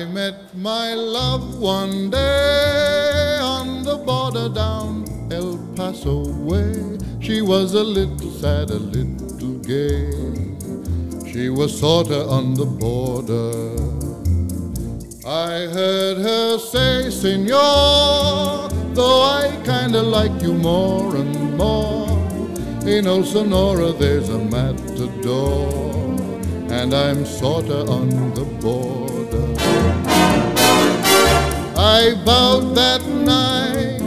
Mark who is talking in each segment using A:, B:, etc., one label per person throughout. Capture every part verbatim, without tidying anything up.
A: met my love one day on the border down El Paso way. She was a little sad, a little gay. She was sorta on the border. I heard her say, Senor, though I kinda like you more and more, in old Sonora there's a matador, and I'm sorta on the border. I vowed that night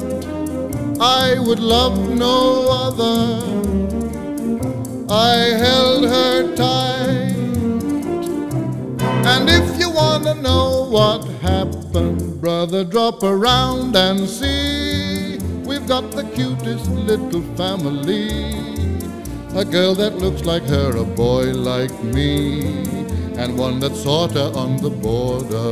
A: I would love no other. I held her tight, and if you wanna know what happened, brother, drop around and see. We've got the cutest little family, a girl that looks like her, a boy like me, and one that's sorta on the border.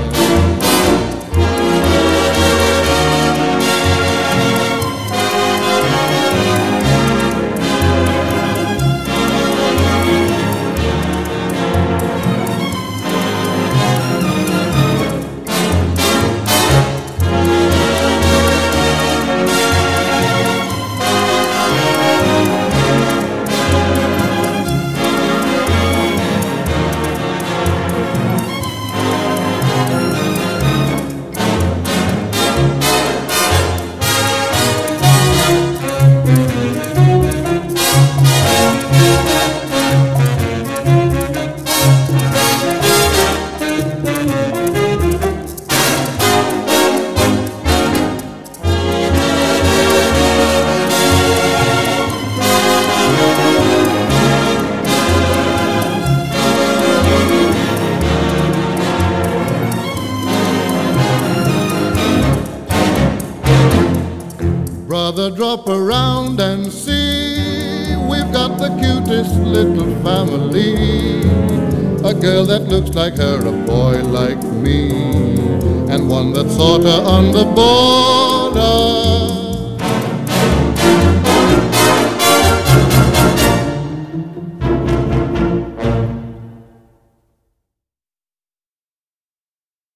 A: Brother, drop around and see. We've got the cutest little family, a girl that looks like her, a boy like me, and one that's sorta on the board.